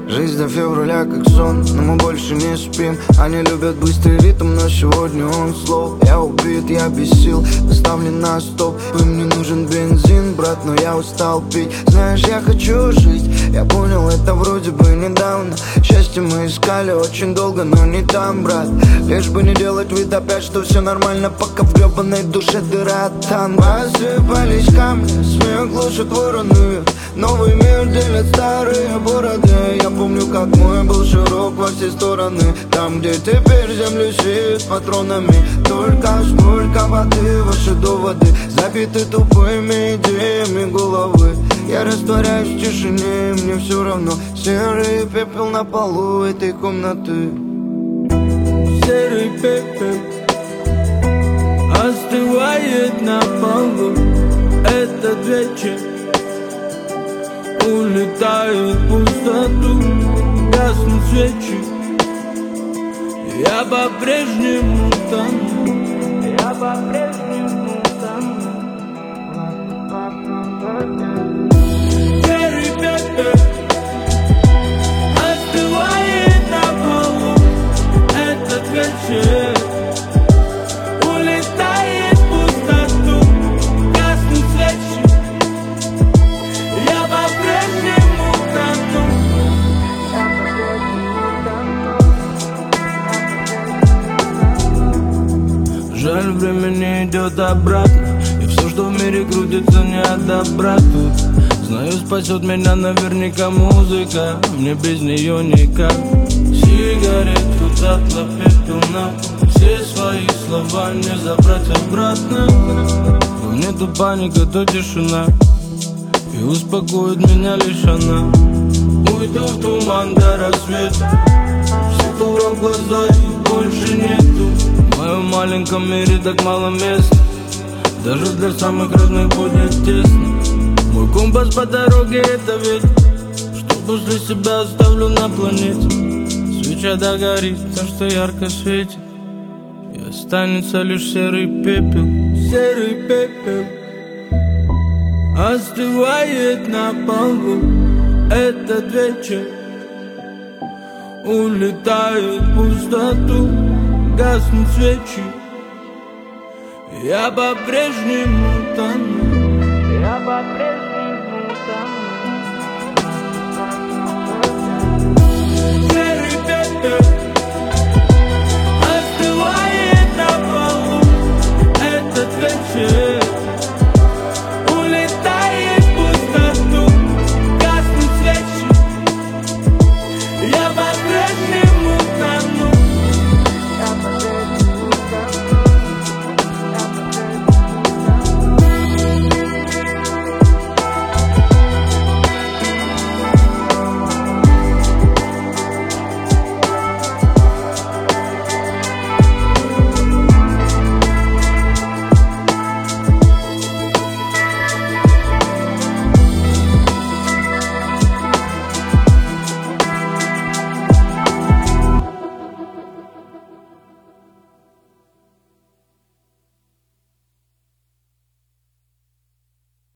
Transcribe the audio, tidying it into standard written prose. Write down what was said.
Жизнь до февраля как сон, но мы больше не спим. Они любят быстрый ритм, но сегодня он слов. Я убит, я без сил, поставлен на стоп. Мне нужен бензин, брат, но я устал пить. Знаешь, я хочу жить, я понял это вроде бы недавно. Счастье мы искали очень долго, но не там, брат. Лишь бы не делать вид опять, что все нормально, пока в гребаной душе дыра там. Посыпались камни, смех глушит вороны. Новый мир делят старые бороды. Я помню, как мой был широк во все стороны. Там, где теперь землю сеют патронами. Только сколько воды, ваши доводы забиты тупыми идеями головы. Я растворяюсь в тишине, и мне все равно. Серый пепел на полу этой комнаты. Серый пепел остывает на полу. Этот вечер улетает в пустоту, гаснут свечи. Я по-прежнему тону, я по-прежнему тону. Серый пепел остывает на полу. Этот вечер улетает в пустоту, гаснут свечи. Я по-прежнему тону. Жаль, время не идет обратно, и все, что в мире крутится, не от добра тут. Знаю, спасет меня наверняка музыка, мне без нее никак. Сигарету затла, пепел на пол. Все свои слова не забрать обратно. Но мне то паника, то тишина, и успокоит меня лишь она. Уйду в туман до рассвета, светло в глаза и больше нету. В моем маленьком мире так мало места, даже для самых родных будет тесно. Мой компас по дороге это ветер, что после себя оставлю на планете. Свеча догорит, то что ярко светит, и останется лишь серый пепел. Серый пепел остывает на полу. Этот вечер улетает в пустоту, гаснут свечи. Я по-прежнему тону, я по-прежнему